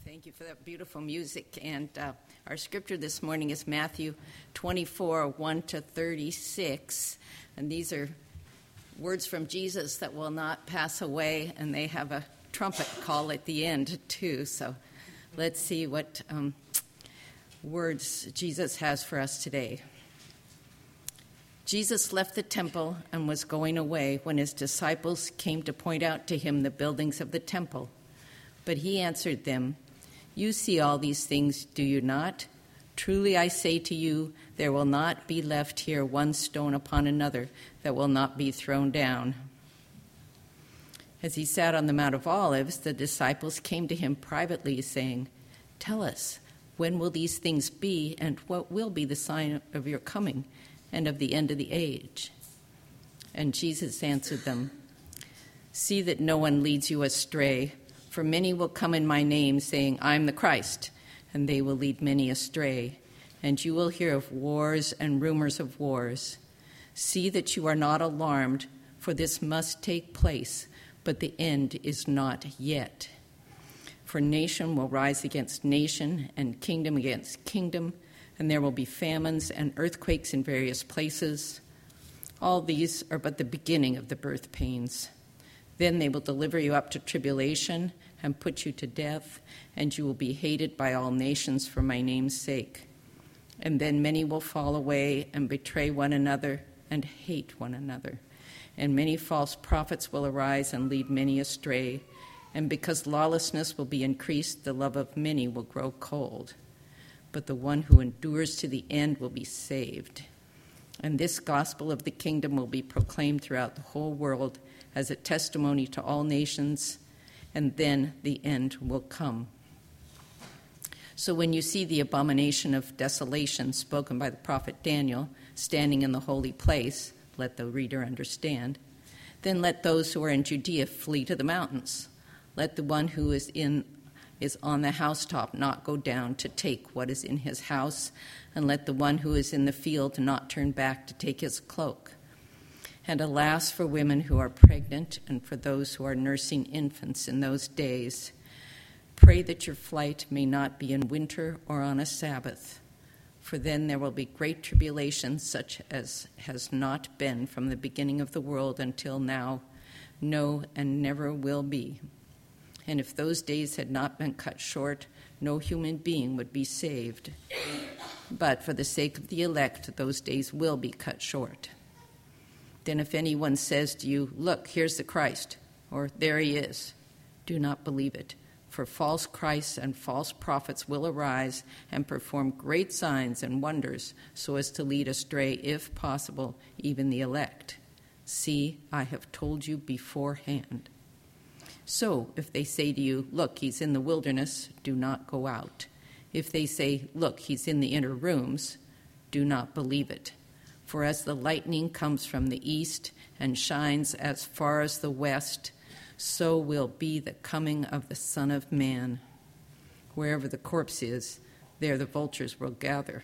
Thank you for that beautiful music. And our scripture this morning is Matthew 24, 1 to 36. And these are words from Jesus that will not pass away, and they have a trumpet call at the end, too. So let's see what words Jesus has for us today. Jesus left the temple and was going away when his disciples came to point out to him the buildings of the temple. But he answered them, "You see all these things, do you not? Truly I say to you, there will not be left here one stone upon another that will not be thrown down." As he sat on the Mount of Olives, the disciples came to him privately, saying, "Tell us, when will these things be, and what will be the sign of your coming and of the end of the age?" And Jesus answered them, "See that no one leads you astray. For many will come in my name, saying, 'I'm the Christ,' and they will lead many astray. And you will hear of wars and rumors of wars. See that you are not alarmed, for this must take place, but the end is not yet. For nation will rise against nation, and kingdom against kingdom, and there will be famines and earthquakes in various places. All these are but the beginning of the birth pains. Then they will deliver you up to tribulation and put you to death, and you will be hated by all nations for my name's sake. And then many will fall away and betray one another and hate one another. And many false prophets will arise and lead many astray. And because lawlessness will be increased, the love of many will grow cold. But the one who endures to the end will be saved. And this gospel of the kingdom will be proclaimed throughout the whole world as a testimony to all nations, and then the end will come. So when you see the abomination of desolation spoken by the prophet Daniel standing in the holy place, let the reader understand, then let those who are in Judea flee to the mountains. Let the one who is on the housetop not go down to take what is in his house, and let the one who is in the field not turn back to take his cloak. And alas for women who are pregnant and for those who are nursing infants in those days. Pray that your flight may not be in winter or on a Sabbath, for then there will be great tribulation such as has not been from the beginning of the world until now, no, and never will be. And if those days had not been cut short, no human being would be saved. But for the sake of the elect, those days will be cut short. Then if anyone says to you, 'Look, here's the Christ,' or 'There he is,' do not believe it. For false Christs and false prophets will arise and perform great signs and wonders so as to lead astray, if possible, even the elect. See, I have told you beforehand. So if they say to you, 'Look, he's in the wilderness,' do not go out. If they say, 'Look, he's in the inner rooms,' do not believe it. For as the lightning comes from the east and shines as far as the west, so will be the coming of the Son of Man. Wherever the corpse is, there the vultures will gather."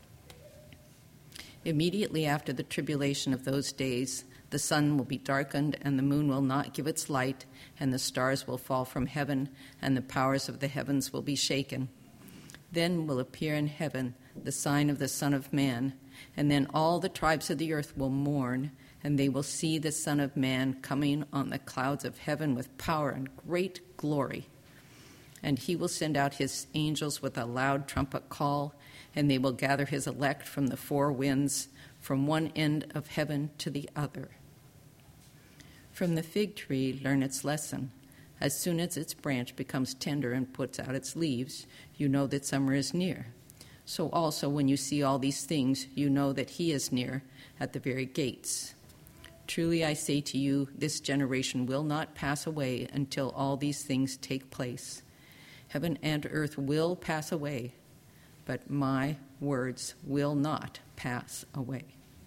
Immediately after the tribulation of those days, the sun will be darkened, and the moon will not give its light, and the stars will fall from heaven, and the powers of the heavens will be shaken. Then will appear in heaven the sign of the Son of Man, and then all the tribes of the earth will mourn, and they will see the Son of Man coming on the clouds of heaven with power and great glory. And he will send out his angels with a loud trumpet call, and they will gather his elect from the four winds, from one end of heaven to the other. From the fig tree learn its lesson. As soon as its branch becomes tender and puts out its leaves, you know that summer is near. So also when you see all these things, you know that he is near, at the very gates. Truly I say to you, this generation will not pass away until all these things take place. Heaven and earth will pass away, but my words will not pass away.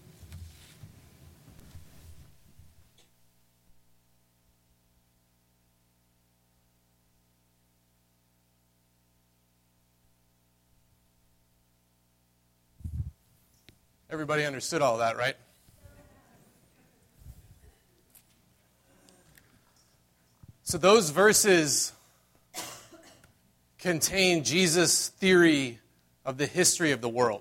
Everybody understood all that, right? So those verses contain Jesus' theory of the history of the world.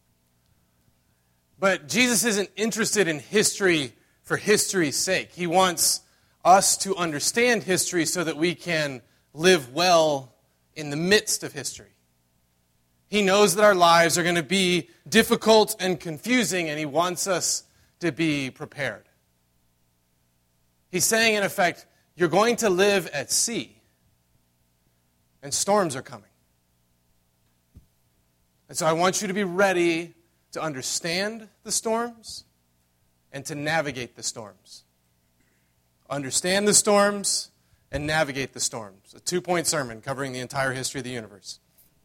But Jesus isn't interested in history for history's sake. He wants us to understand history so that we can live well in the midst of history. He knows that our lives are going to be difficult and confusing, and he wants us to be prepared. He's saying, in effect, you're going to live at sea, and storms are coming. And so I want you to be ready to understand the storms and to navigate the storms. Understand the storms and navigate the storms. A 2-point sermon covering the entire history of the universe.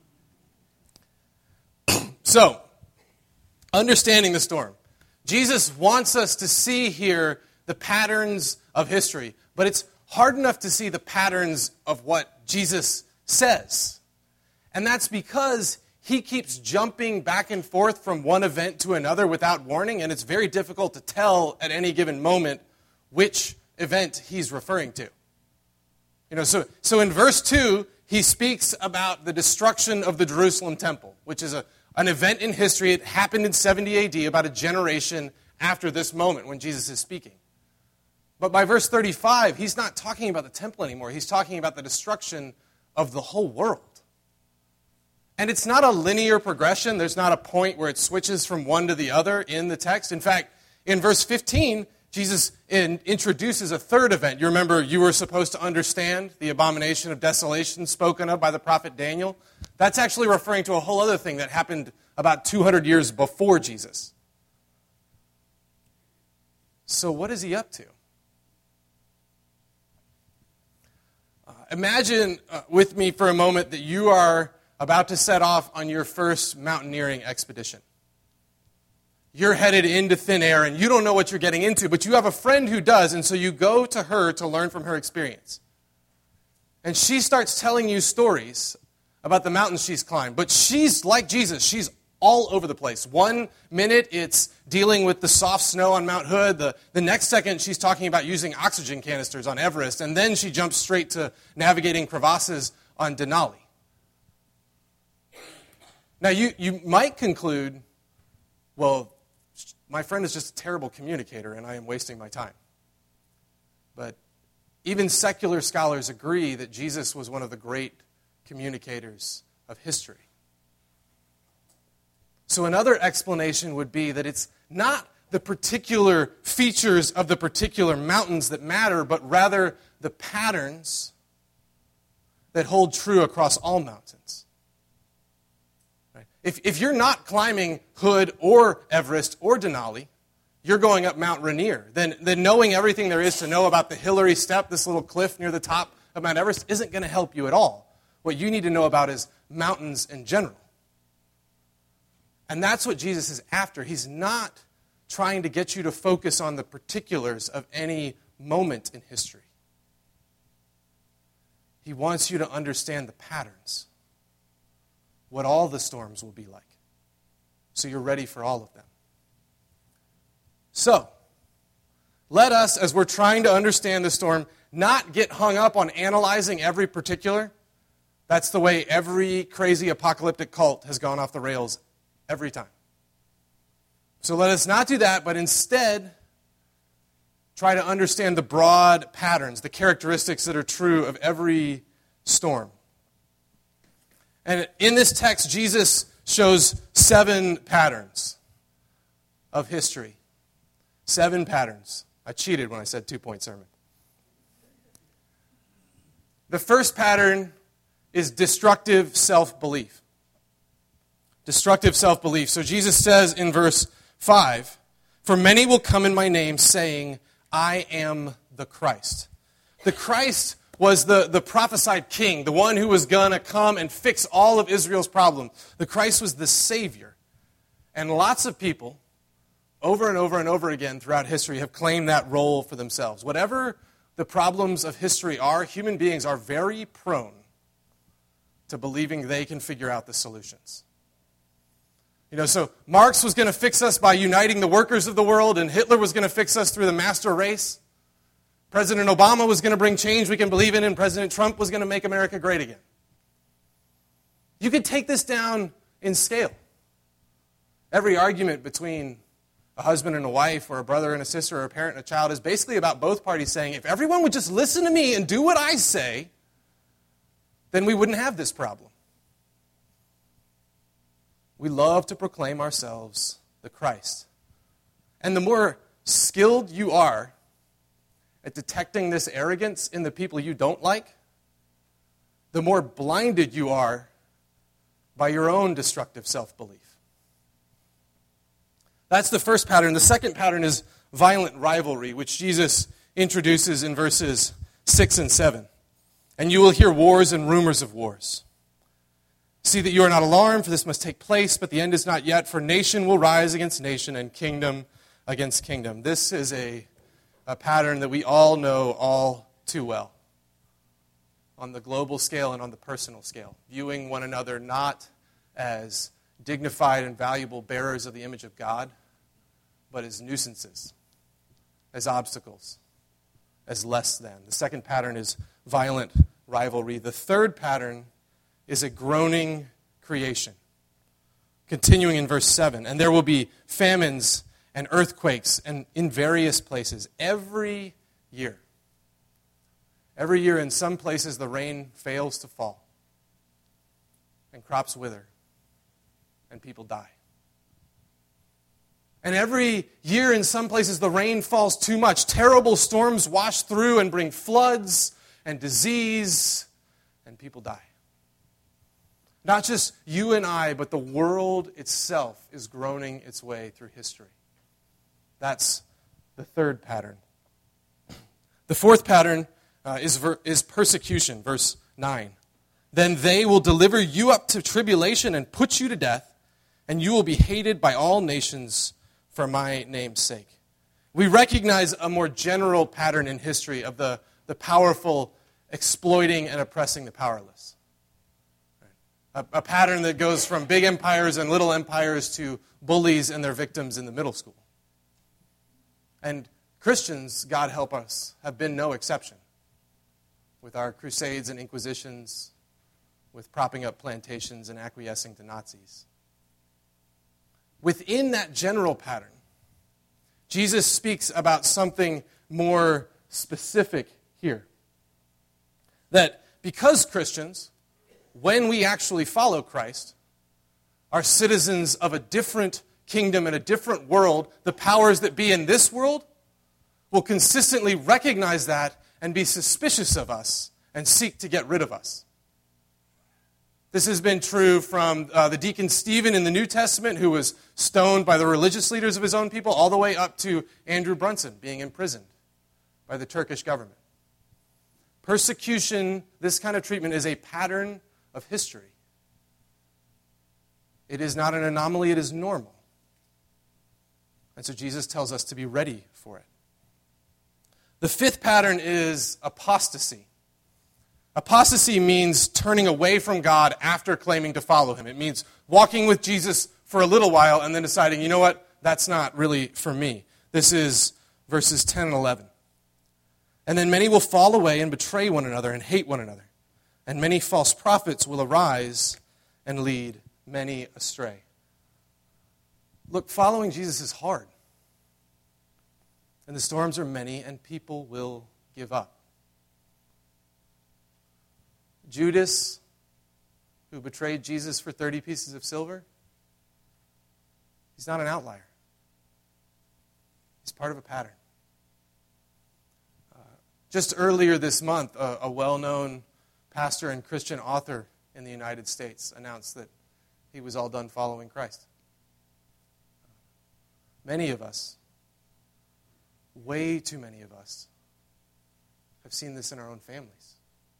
So, understanding the storm. Jesus wants us to see here the patterns of history, but it's hard enough to see the patterns of what Jesus says. And that's because he keeps jumping back and forth from one event to another without warning, and it's very difficult to tell at any given moment which event he's referring to. So in verse 2, he speaks about the destruction of the Jerusalem temple, which is an event in history. It happened in 70 AD, about a generation after this moment when Jesus is speaking. But by verse 35, he's not talking about the temple anymore. He's talking about the destruction of the whole world. And it's not a linear progression. There's not a point where it switches from one to the other in the text. In fact, in verse 15, Jesus introduces a third event. You remember you were supposed to understand the abomination of desolation spoken of by the prophet Daniel. That's actually referring to a whole other thing that happened about 200 years before Jesus. So what is he up to? Imagine with me for a moment that you are about to set off on your first mountaineering expedition. You're headed into thin air and you don't know what you're getting into, but you have a friend who does, and so you go to her to learn from her experience. And she starts telling you stories about the mountains she's climbed, but she's like Jesus. She's all over the place. 1 minute it's dealing with the soft snow on Mount Hood. The next second she's talking about using oxygen canisters on Everest, and then she jumps straight to navigating crevasses on Denali. Now, you might conclude, well, my friend is just a terrible communicator and I am wasting my time. But even secular scholars agree that Jesus was one of the great communicators of history. So another explanation would be that it's not the particular features of the particular mountains that matter, but rather the patterns that hold true across all mountains. If you're not climbing Hood or Everest or Denali, you're going up Mount Rainier. Then knowing everything there is to know about the Hillary Step, this little cliff near the top of Mount Everest, isn't going to help you at all. What you need to know about is mountains in general. And that's what Jesus is after. He's not trying to get you to focus on the particulars of any moment in history. He wants you to understand the patterns, what all the storms will be like, so you're ready for all of them. So, let us, as we're trying to understand the storm, not get hung up on analyzing every particular. That's the way every crazy apocalyptic cult has gone off the rails every time. So let us not do that, but instead try to understand the broad patterns, the characteristics that are true of every storm. And in this text, Jesus shows 7 patterns of history. 7 patterns. I cheated when I said 2-point sermon. The first pattern is destructive self-belief. Destructive self-belief. So Jesus says in verse 5, "For many will come in my name, saying, I am the Christ." The Christ was the prophesied king, the one who was going to come and fix all of Israel's problems. The Christ was the Savior. And lots of people, over and over and over again throughout history, have claimed that role for themselves. Whatever the problems of history are, human beings are very prone to believing they can figure out the solutions. So Marx was going to fix us by uniting the workers of the world, and Hitler was going to fix us through the master race. President Obama was going to bring change we can believe in, and President Trump was going to make America great again. You could take this down in scale. Every argument between a husband and a wife, or a brother and a sister, or a parent and a child is basically about both parties saying, if everyone would just listen to me and do what I say, then we wouldn't have this problem. We love to proclaim ourselves the Christ. And the more skilled you are at detecting this arrogance in the people you don't like, the more blinded you are by your own destructive self-belief. That's the first pattern. The second pattern is violent rivalry, which Jesus introduces in verses 6 and 7. And you will hear wars and rumors of wars. See that you are not alarmed, for this must take place, but the end is not yet, for nation will rise against nation and kingdom against kingdom. This is a pattern that we all know all too well on the global scale and on the personal scale, viewing one another not as dignified and valuable bearers of the image of God, but as nuisances, as obstacles, as less than. The second pattern is violent rivalry. The third pattern is a groaning creation. Continuing in verse 7, and there will be famines and earthquakes and in various places every year. Every year in some places the rain fails to fall, and crops wither, and people die. And every year in some places the rain falls too much. Terrible storms wash through and bring floods and disease, and people die. Not just you and I, but the world itself is groaning its way through history. That's the third pattern. The fourth pattern is persecution, verse 9. Then they will deliver you up to tribulation and put you to death, and you will be hated by all nations for my name's sake. We recognize a more general pattern in history of the powerful exploiting and oppressing the powerless. A pattern that goes from big empires and little empires to bullies and their victims in the middle school. And Christians, God help us, have been no exception. With our crusades and inquisitions, with propping up plantations and acquiescing to Nazis. Within that general pattern, Jesus speaks about something more specific here. That because Christians, when we actually follow Christ, are citizens of a different kingdom and a different world, the powers that be in this world will consistently recognize that and be suspicious of us and seek to get rid of us. This has been true from the deacon Stephen in the New Testament, who was stoned by the religious leaders of his own people, all the way up to Andrew Brunson being imprisoned by the Turkish government. Persecution, this kind of treatment, is a pattern of history. It is not an anomaly, it is normal. And so Jesus tells us to be ready for it. The fifth pattern is apostasy. Apostasy means turning away from God after claiming to follow him. It means walking with Jesus for a little while and then deciding, you know what, that's not really for me. This is verses 10 and 11. And then many will fall away and betray one another and hate one another. And many false prophets will arise and lead many astray. Look, following Jesus is hard. And the storms are many, and people will give up. Judas, who betrayed Jesus for 30 pieces of silver, he's not an outlier. He's part of a pattern. Just earlier this month, a well-known pastor and Christian author in the United States announced that he was all done following Christ. Many of us, way too many of us, have seen this in our own families,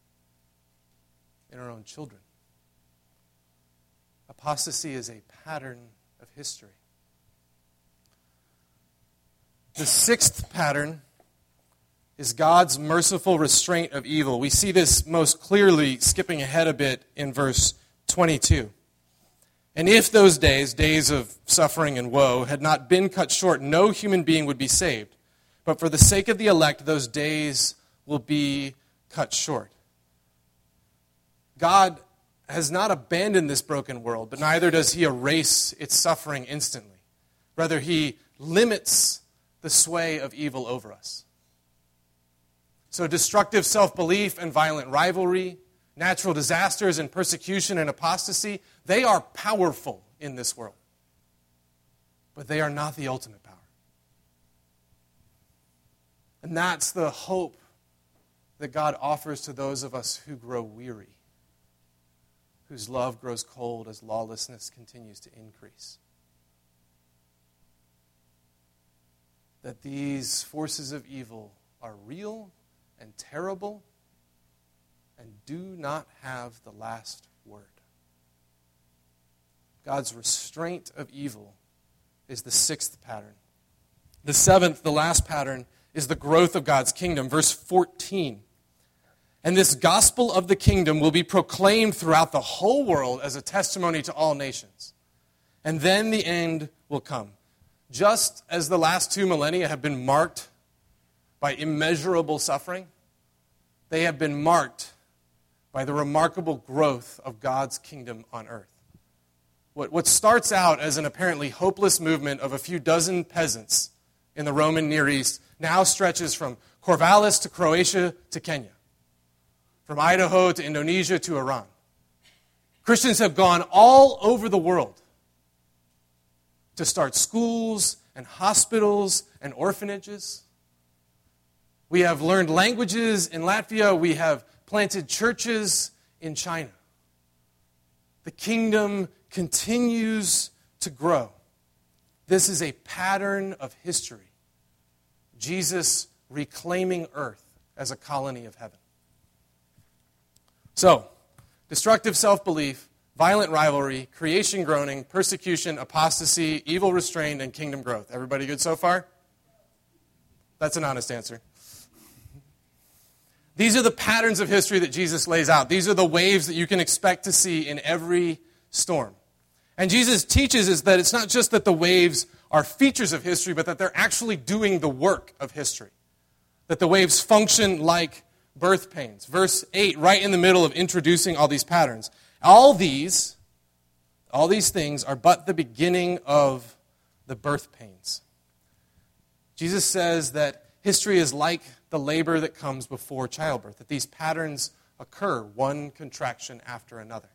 in our own children. Apostasy is a pattern of history. The sixth pattern is God's merciful restraint of evil. We see this most clearly, skipping ahead a bit, in verse 22. And if those days, days of suffering and woe, had not been cut short, no human being would be saved. But for the sake of the elect, those days will be cut short. God has not abandoned this broken world, but neither does he erase its suffering instantly. Rather, he limits the sway of evil over us. So destructive self-belief and violent rivalry, natural disasters and persecution and apostasy, they are powerful in this world. But they are not the ultimate power. And that's the hope that God offers to those of us who grow weary, whose love grows cold as lawlessness continues to increase. That these forces of evil are real and terrible and do not have the last word. God's restraint of evil is the sixth pattern. The seventh, the last pattern, is the growth of God's kingdom. Verse 14. And this gospel of the kingdom will be proclaimed throughout the whole world as a testimony to all nations. And then the end will come. Just as the last 2 millennia have been marked by immeasurable suffering, they have been marked by the remarkable growth of God's kingdom on earth. What starts out as an apparently hopeless movement of a few dozen peasants in the Roman Near East now stretches from Corvallis to Croatia to Kenya, from Idaho to Indonesia to Iran. Christians have gone all over the world to start schools and hospitals and orphanages. We have learned languages in Latvia. We have planted churches in China. The kingdom continues to grow. This is a pattern of history. Jesus reclaiming earth as a colony of heaven. So, destructive self-belief, violent rivalry, creation groaning, persecution, apostasy, evil restrained, and kingdom growth. Everybody good so far? That's an honest answer. These are the patterns of history that Jesus lays out. These are the waves that you can expect to see in every storm. And Jesus teaches us that it's not just that the waves are features of history, but that they're actually doing the work of history. That the waves function like birth pains. Verse 8, right in the middle of introducing all these patterns. All these things are but the beginning of the birth pains. Jesus says that history is like the labor that comes before childbirth, that these patterns occur, one contraction after another.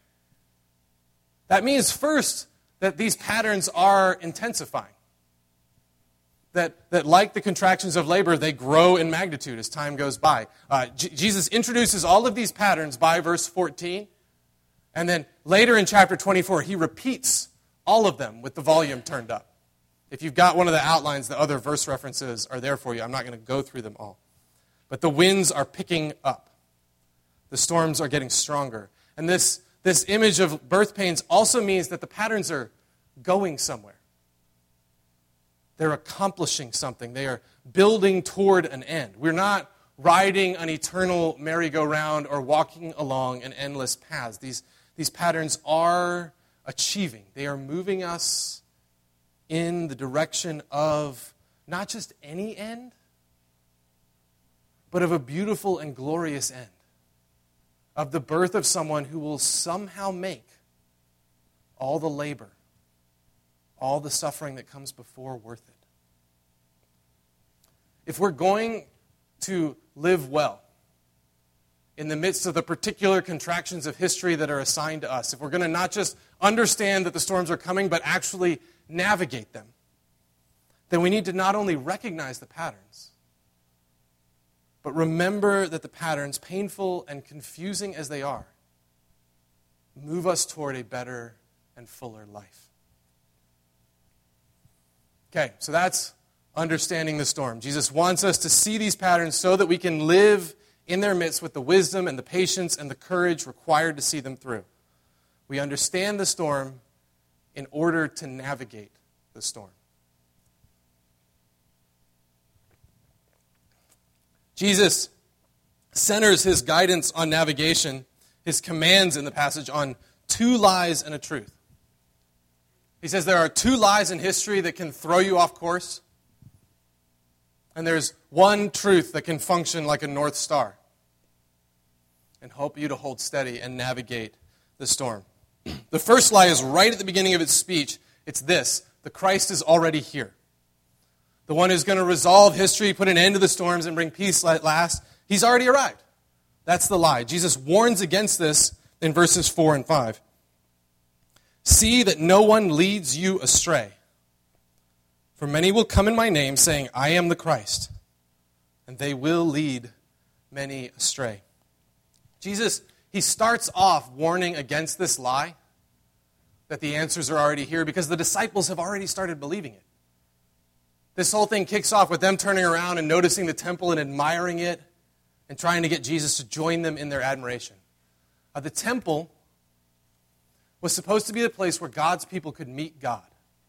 That means, first, that these patterns are intensifying. That like the contractions of labor, they grow in magnitude as time goes by. Jesus introduces all of these patterns by verse 14, and then later in chapter 24, he repeats all of them with the volume turned up. If you've got one of the outlines, the other verse references are there for you. I'm not going to go through them all. But the winds are picking up. The storms are getting stronger. And this image of birth pains also means that the patterns are going somewhere. They're accomplishing something. They are building toward an end. We're not riding an eternal merry-go-round or walking along an endless path. These patterns are achieving. They are moving us in the direction of not just any end, but of a beautiful and glorious end. Of the birth of someone who will somehow make all the labor, all the suffering that comes before worth it. If we're going to live well in the midst of the particular contractions of history that are assigned to us, if we're going to not just understand that the storms are coming, but actually navigate them, then we need to not only recognize the patterns, but remember that the patterns, painful and confusing as they are, move us toward a better and fuller life. Okay, so that's understanding the storm. Jesus wants us to see these patterns so that we can live in their midst with the wisdom and the patience and the courage required to see them through. We understand the storm in order to navigate the storm. Jesus centers his guidance on navigation, his commands in the passage, on 2 lies and a truth. He says there are 2 lies in history that can throw you off course, and there's 1 truth that can function like a North Star and help you to hold steady and navigate the storm. The first lie is right at the beginning of its speech. It's this: the Christ is already here. The one who's going to resolve history, put an end to the storms, and bring peace at last, he's already arrived. That's the lie. Jesus warns against this in verses 4 and 5. See that no one leads you astray. For many will come in my name, saying, I am the Christ, and they will lead many astray. Jesus, he starts off warning against this lie, that the answers are already here, because the disciples have already started believing it. This whole thing kicks off with them turning around and noticing the temple and admiring it and trying to get Jesus to join them in their admiration. The temple was supposed to be the place where God's people could meet God.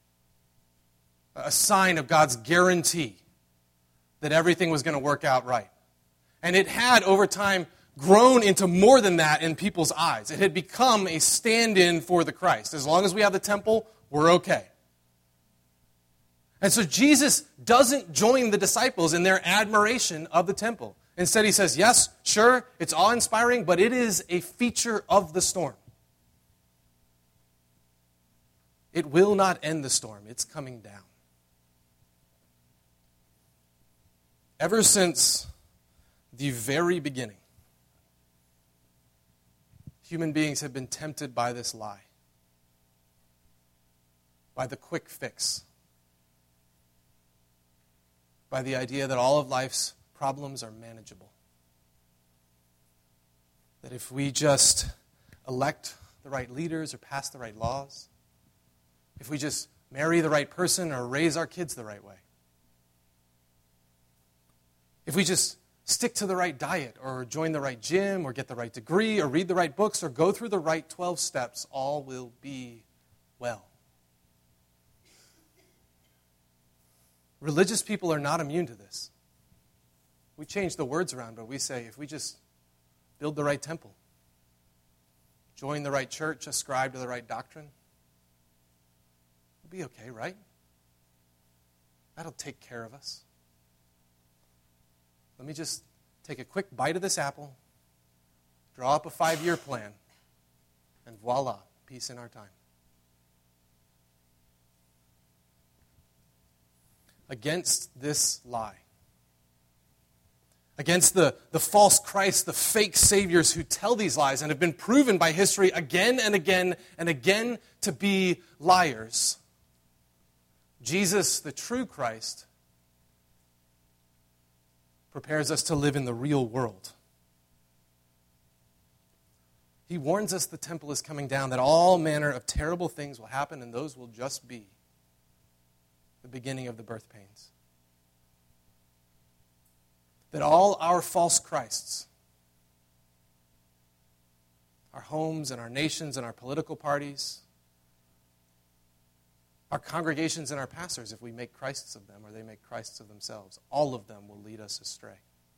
A sign of God's guarantee that everything was going to work out right. And it had, over time, grown into more than that in people's eyes. It had become a stand-in for the Christ. As long as we have the temple, we're okay. And so Jesus doesn't join the disciples in their admiration of the temple. Instead, he says, yes, sure, it's awe-inspiring, but it is a feature of the storm. It will not end the storm. It's coming down. Ever since the very beginning, human beings have been tempted by this lie, by the quick fix, by the idea that all of life's problems are manageable. That if we just elect the right leaders or pass the right laws, if we just marry the right person or raise our kids the right way, if we just stick to the right diet or join the right gym or get the right degree or read the right books or go through the right 12 steps, all will be well. Religious people are not immune to this. We change the words around, but we say if we just build the right temple, join the right church, ascribe to the right doctrine, we'll be okay, right? That'll take care of us. Let me just take a quick bite of this apple, draw up a 5-year plan, and voila, peace in our time. Against this lie, against the false Christ, the fake saviors who tell these lies and have been proven by history again and again and again to be liars, Jesus, the true Christ, prepares us to live in the real world. He warns us the temple is coming down, that all manner of terrible things will happen, and those will just be the beginning of the birth pains. That all our false Christs, our homes and our nations and our political parties, our congregations and our pastors, if we make Christs of them or they make Christs of themselves, all of them will lead us astray.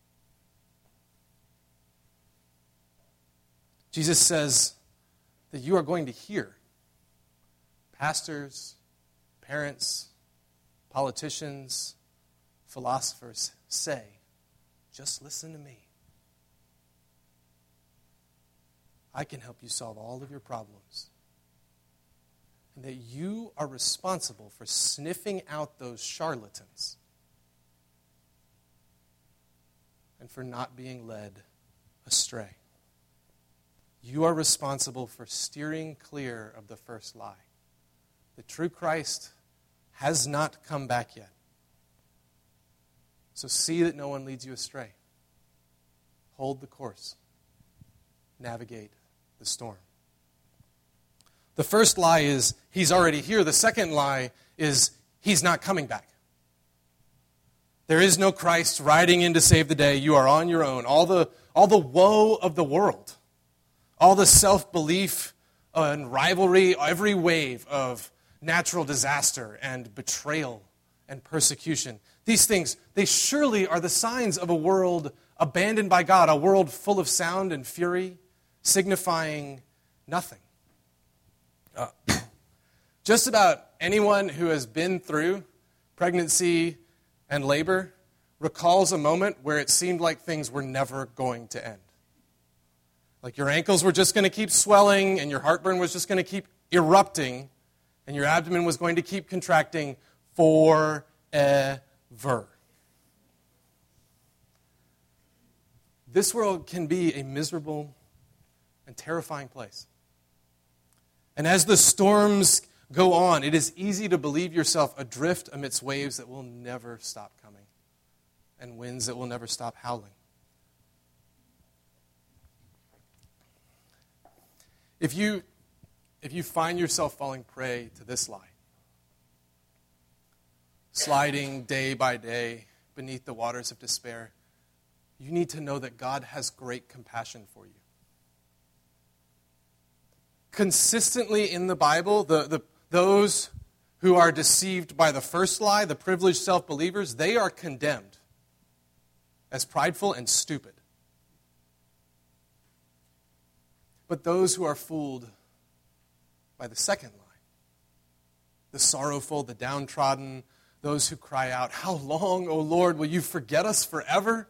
Jesus says that you are going to hear pastors, parents, politicians, philosophers say, just listen to me. I can help you solve all of your problems. And that you are responsible for sniffing out those charlatans and for not being led astray. You are responsible for steering clear of the first lie. The true Christ has not come back yet. So see that no one leads you astray. Hold the course. Navigate the storm. The first lie is, he's already here. The second lie is, he's not coming back. There is no Christ riding in to save the day. You are on your own. All the woe of the world, all the self-belief and rivalry, every wave of natural disaster and betrayal and persecution. These things, they surely are the signs of a world abandoned by God, a world full of sound and fury, signifying nothing. Just about anyone who has been through pregnancy and labor recalls a moment where it seemed like things were never going to end. Like your ankles were just going to keep swelling, and your heartburn was just going to keep erupting, and your abdomen was going to keep contracting forever. This world can be a miserable and terrifying place. And as the storms go on, it is easy to believe yourself adrift amidst waves that will never stop coming and winds that will never stop howling. If you find yourself falling prey to this lie, sliding day by day beneath the waters of despair, you need to know that God has great compassion for you. Consistently in the Bible, those who are deceived by the first lie, the privileged self-believers, they are condemned as prideful and stupid. But those who are fooled by the second lie, the sorrowful, the downtrodden, those who cry out, "How long, O Lord, will you forget us forever?"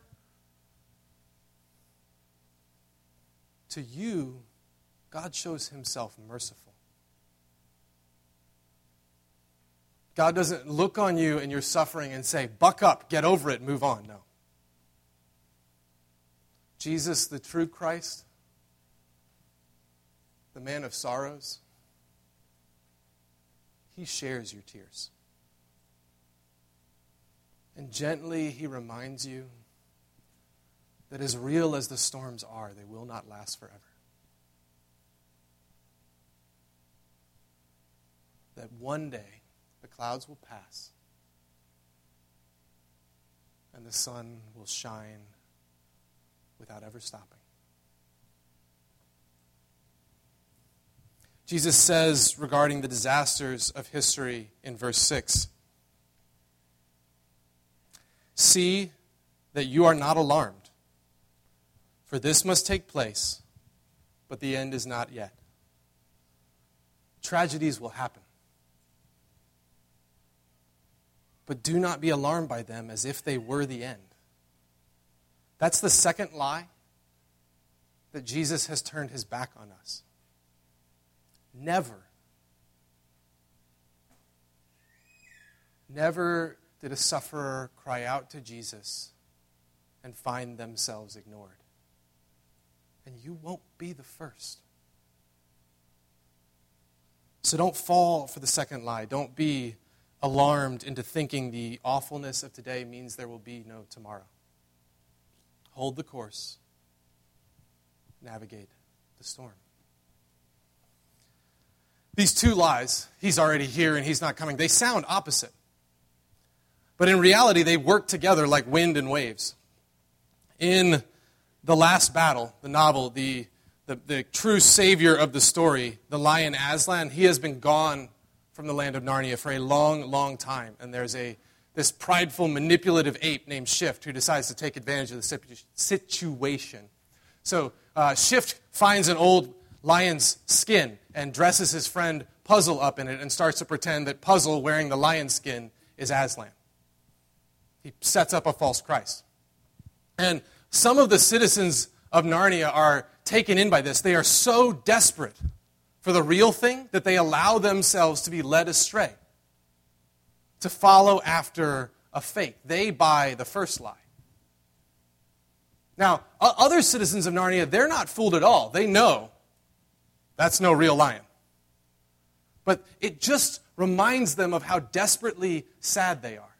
To you, God shows himself merciful. God doesn't look on you and your suffering and say, "Buck up, get over it, move on." No. Jesus, the true Christ, the man of sorrows, he shares your tears. And gently he reminds you that as real as the storms are, they will not last forever. That one day the clouds will pass and the sun will shine without ever stopping. Jesus says regarding the disasters of history in verse 6, "See that you are not alarmed, for this must take place, but the end is not yet." Tragedies will happen. But do not be alarmed by them as if they were the end. That's the second lie that Jesus has turned his back on us. Never did a sufferer cry out to Jesus and find themselves ignored. And you won't be the first. So don't fall for the second lie. Don't be alarmed into thinking the awfulness of today means there will be no tomorrow. Hold the course. Navigate the storm. These two lies, he's already here and he's not coming, they sound opposite. But in reality, they work together like wind and waves. In The Last Battle, the novel, the true savior of the story, the lion Aslan, he has been gone from the land of Narnia for a long, long time. And there's this prideful, manipulative ape named Shift who decides to take advantage of the situation. So Shift finds an old lion's skin and dresses his friend Puzzle up in it and starts to pretend that Puzzle, wearing the lion's skin, is Aslan. He sets up a false Christ. And some of the citizens of Narnia are taken in by this. They are so desperate for the real thing that they allow themselves to be led astray, to follow after a fake. They buy the first lie. Now, other citizens of Narnia, they're not fooled at all. They know that's no real lion. But it just reminds them of how desperately sad they are.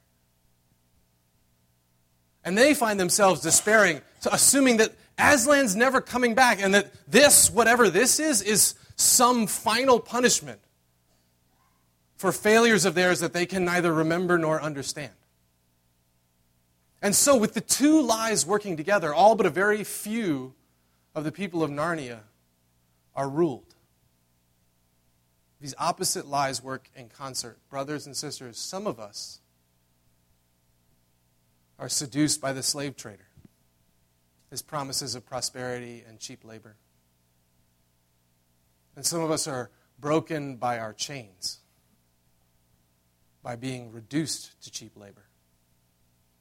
And they find themselves despairing, assuming that Aslan's never coming back and that this, whatever this is some final punishment for failures of theirs that they can neither remember nor understand. And so with the two lies working together, all but a very few of the people of Narnia are ruled. These opposite lies work in concert. Brothers and sisters, some of us are seduced by the slave trader, his promises of prosperity and cheap labor. And some of us are broken by our chains, by being reduced to cheap labor.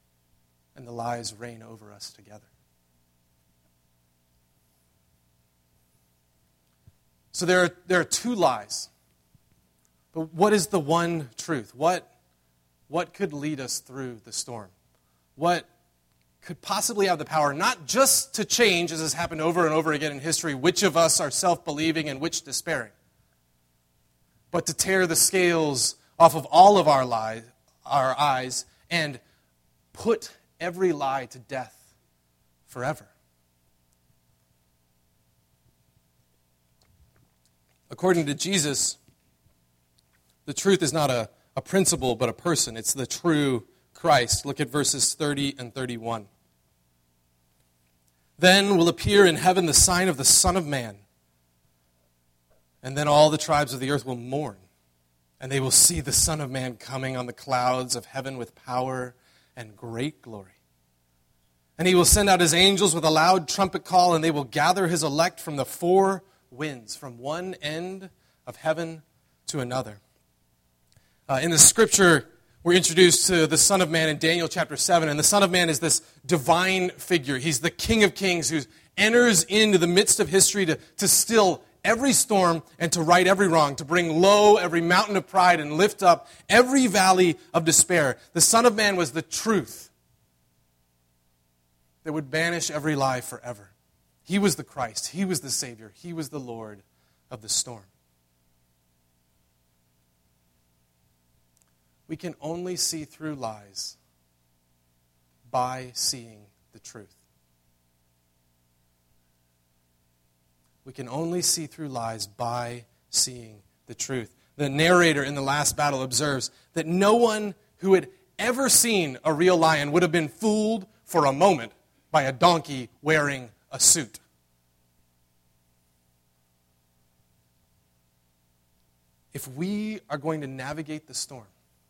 And the lies reign over us together. So there are two lies. But what is the one truth? What could lead us through the storm? What could possibly have the power not just to change, as has happened over and over again in history, which of us are self-believing and which despairing, but to tear the scales off of all of our eyes and put every lie to death forever? According to Jesus, the truth is not a principle, but a person. It's the true Christ. Look at verses 30 and 31. Then will appear in heaven the sign of the Son of Man. And then all the tribes of the earth will mourn. And they will see the Son of Man coming on the clouds of heaven with power and great glory. And he will send out his angels with a loud trumpet call, and they will gather his elect from the four winds, from one end of heaven to another. In the scripture, we're introduced to the Son of Man in Daniel chapter 7, and the Son of Man is this divine figure. He's the King of Kings who enters into the midst of history to still every storm and to right every wrong, to bring low every mountain of pride and lift up every valley of despair. The Son of Man was the truth that would banish every lie forever. He was the Christ. He was the Savior. He was the Lord of the storm. We can only see through lies by seeing the truth. We can only see through lies by seeing the truth. The narrator in the last battle observes that no one who had ever seen a real lion would have been fooled for a moment by a donkey wearing a suit. If we are going to navigate the storm,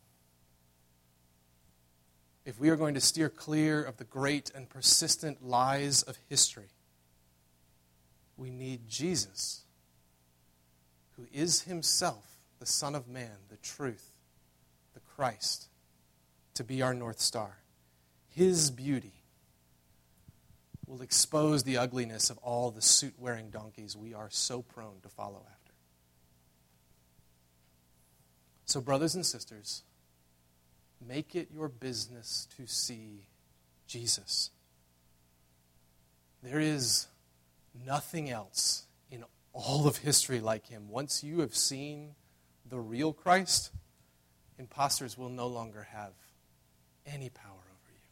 if we are going to steer clear of the great and persistent lies of history, we need Jesus, who is himself the Son of Man, the truth, the Christ, to be our North Star. His beauty will expose the ugliness of all the suit-wearing donkeys we are so prone to follow after. So, brothers and sisters, make it your business to see Jesus. There is nothing else in all of history like him. Once you have seen the real Christ, imposters will no longer have any power over you.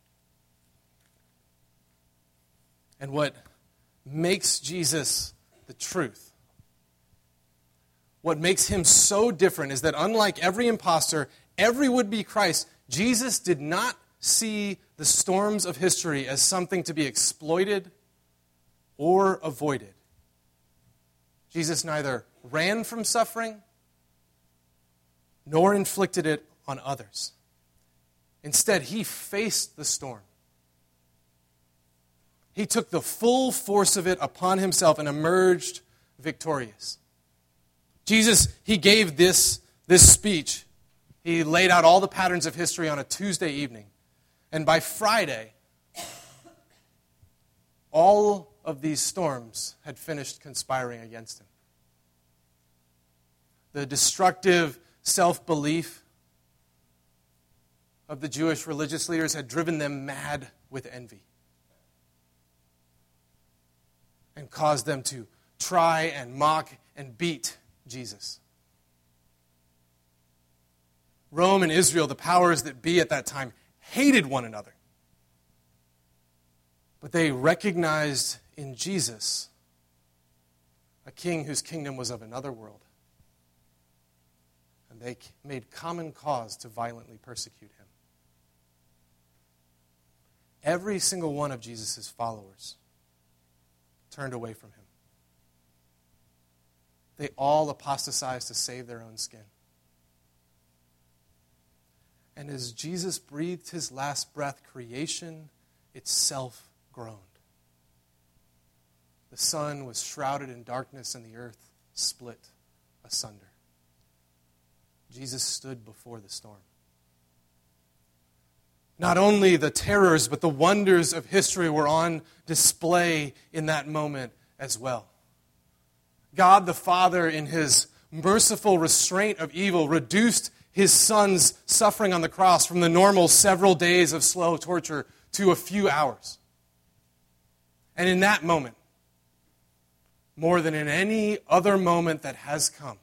And what makes Jesus the truth, what makes him so different, is that unlike every imposter, every would-be Christ, Jesus did not see the storms of history as something to be exploited or avoided. Jesus neither ran from suffering nor inflicted it on others. Instead, he faced the storm. He took the full force of it upon himself and emerged victorious. Jesus, he gave this speech. He laid out all the patterns of history on a Tuesday evening. And by Friday, all of these storms had finished conspiring against him. The destructive self-belief of the Jewish religious leaders had driven them mad with envy and caused them to try and mock and beat Jesus. Rome and Israel, the powers that be at that time, hated one another. But they recognized in Jesus a king whose kingdom was of another world. And they made common cause to violently persecute him. Every single one of Jesus' followers turned away from him. They all apostatized to save their own skin. And as Jesus breathed his last breath, creation itself groaned. The sun was shrouded in darkness and the earth split asunder. Jesus stood before the storm. Not only the terrors, but the wonders of history were on display in that moment as well. God the Father, in his merciful restraint of evil, reduced his son's suffering on the cross from the normal several days of slow torture to a few hours. And in that moment, more than in any other moment that has come,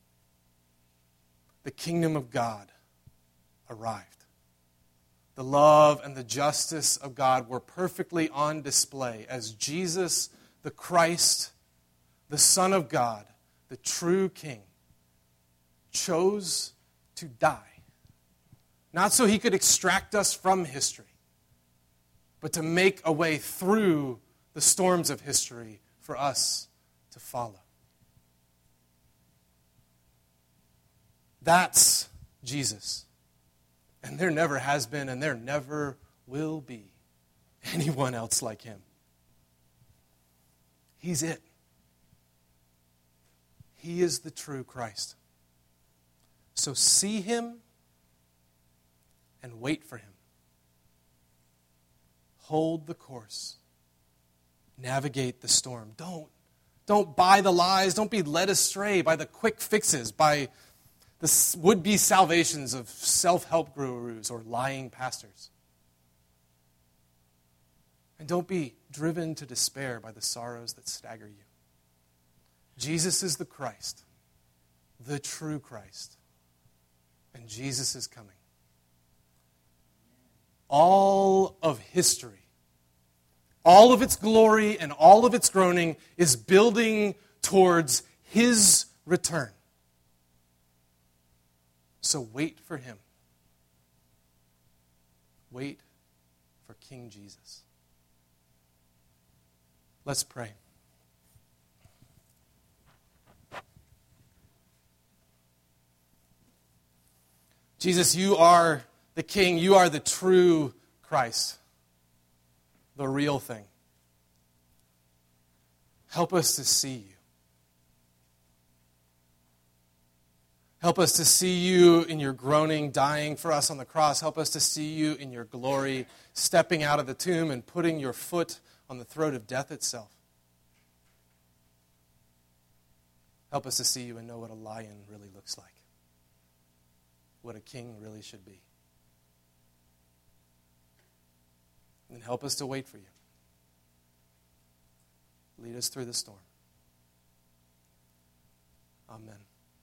the kingdom of God arrived. The love and the justice of God were perfectly on display as Jesus, the Christ, the Son of God, the true King, chose to die. Not so he could extract us from history, but to make a way through the storms of history for us to follow. That's Jesus. And there never has been and there never will be anyone else like him. He's it. He is the true Christ. So see him and wait for him. Hold the course. Navigate the storm. Don't buy the lies. Don't be led astray by the quick fixes, by the would-be salvations of self-help gurus or lying pastors. And don't be driven to despair by the sorrows that stagger you. Jesus is the Christ, the true Christ, and Jesus is coming. All of history, all of its glory and all of its groaning is building towards his return. So wait for him. Wait for King Jesus. Let's pray. Jesus, you are the King. You are the true Christ, the real thing. Help us to see you. Help us to see you in your groaning, dying for us on the cross. Help us to see you in your glory, stepping out of the tomb and putting your foot on the throat of death itself. Help us to see you and know what a lion really looks like, what a king really should be. And help us to wait for you. Lead us through the storm. Amen.